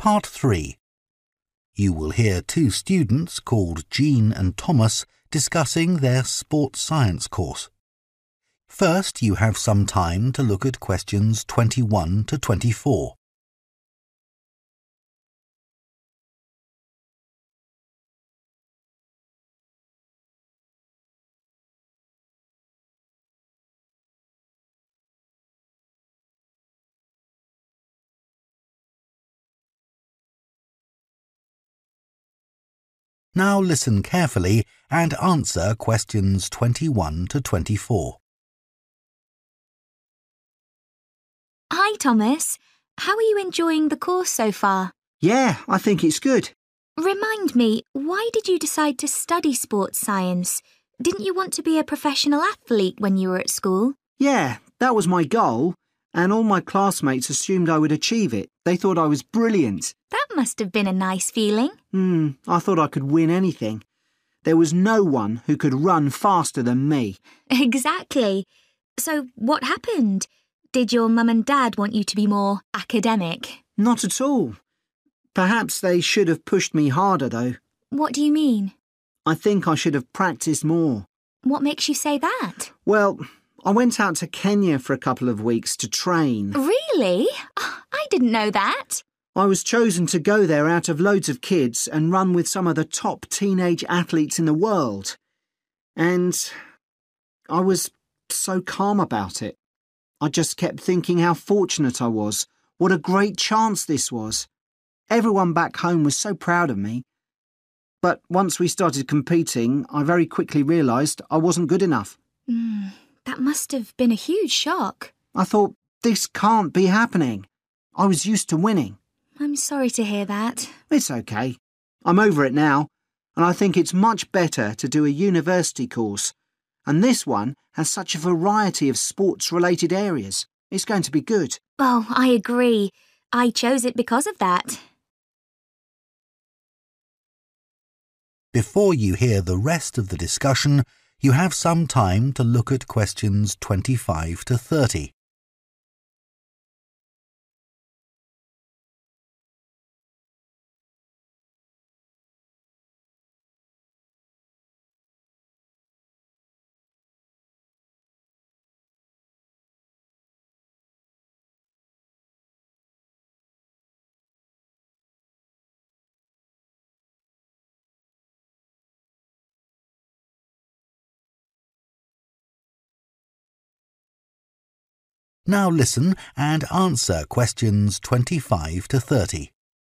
Part 3. You will hear two students called Jean and Thomas discussing their sports science course. First, you have some time to look at questions 21 to 24. Now listen carefully and answer questions 21 to 24. Hi, Thomas. How are you enjoying the course so far? Yeah, I think it's good. Remind me, why did you decide to study sports science? Didn't you want to be a professional athlete when you were at school? Yeah, that was my goal, and all my classmates assumed I would achieve it. They thought I was brilliant. That must have been a nice feeling. I thought I could win anything. There was no one who could run faster than me. Exactly. So what happened? Did your mum and dad want you to be more academic? Not at all. Perhaps they should have pushed me harder, though. What do you mean? I think I should have practiced more. What makes you say that? Well, I went out to Kenya for a couple of weeks to train. Really? I didn't know that. I was chosen to go there out of loads of kids and run with some of the top teenage athletes in the world. And I was so calm about it. I just kept thinking how fortunate I was. What a great chance this was. Everyone back home was so proud of me. But once we started competing, I very quickly realised I wasn't good enough. That must have been a huge shock. I thought, this can't be happening. I was used to winning. I'm sorry to hear that. It's okay. I'm over it now, and I think it's much better to do a university course. And this one has such a variety of sports-related areas. It's going to be good. Oh, I agree. I chose it because of that. Before you hear the rest of the discussion, you have some time to look at questions 25 to 30. Now listen and answer questions 25 to 30.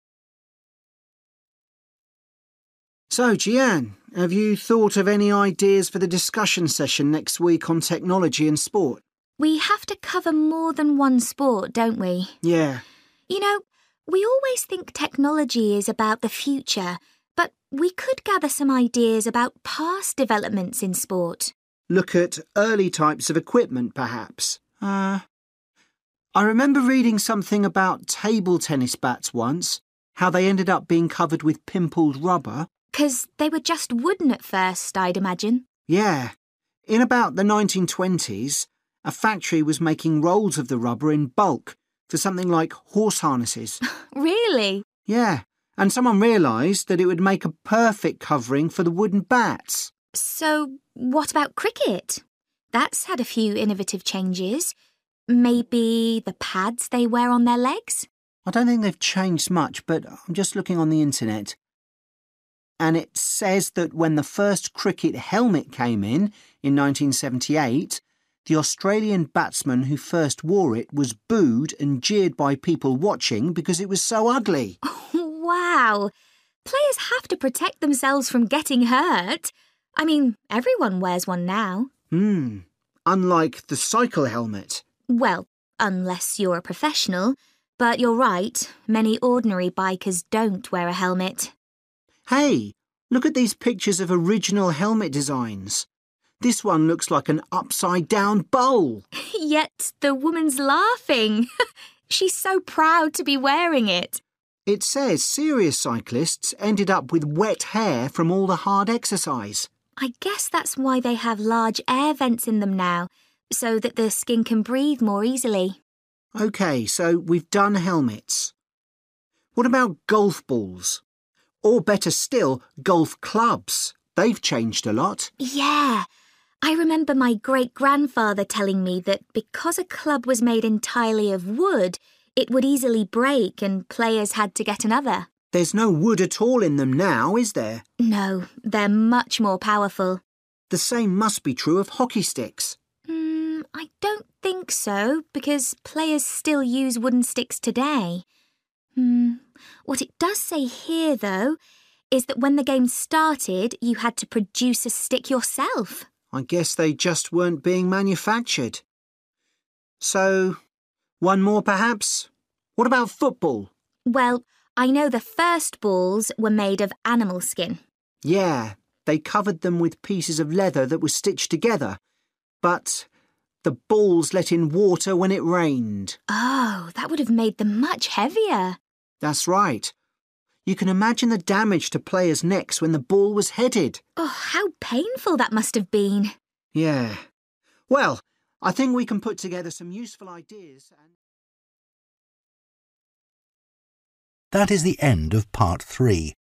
So, Jian, have you thought of any ideas for the discussion session next week on technology and sport? We have to cover more than one sport, don't we? Yeah. You know, we always think technology is about the future, but we could gather some ideas about past developments in sport. Look at early types of equipment, perhaps. I remember reading something about table tennis bats once, how they ended up being covered with pimpled rubber. 'Cause they were just wooden at first, I'd imagine. Yeah. In about the 1920s, a factory was making rolls of the rubber in bulk for something like horse harnesses. Really? Yeah, and someone realised that it would make a perfect covering for the wooden bats. So, what about cricket? That's had a few innovative changes. Maybe the pads they wear on their legs? I don't think they've changed much, but I'm just looking on the internet. And it says that when the first cricket helmet came in 1978, the Australian batsman who first wore it was booed and jeered by people watching because it was so ugly. Wow! Players have to protect themselves from getting hurt. I mean, everyone wears one now. Unlike the cycle helmet. Well, unless you're a professional. But you're right, many ordinary bikers don't wear a helmet. Hey, look at these pictures of original helmet designs. This one looks like an upside-down bowl. Yet the woman's laughing. She's so proud to be wearing it. It says serious cyclists ended up with wet hair from all the hard exercise. I guess that's why they have large air vents in them now, so that the skin can breathe more easily. OK, so we've done helmets. What about golf balls? Or better still, golf clubs. They've changed a lot. Yeah. I remember my great-grandfather telling me that because a club was made entirely of wood, it would easily break and players had to get another. There's no wood at all in them now, is there? No, they're much more powerful. The same must be true of hockey sticks. I don't think so, because players still use wooden sticks today. What it does say here, though, is that when the game started, you had to produce a stick yourself. I guess they just weren't being manufactured. So, one more perhaps? What about football? Well, I know the first balls were made of animal skin. Yeah, they covered them with pieces of leather that were stitched together. But the balls let in water when it rained. Oh, that would have made them much heavier. That's right. You can imagine the damage to players' necks when the ball was headed. Oh, how painful that must have been. Yeah. Well, I think we can put together some useful ideas and... That is the end of part 3.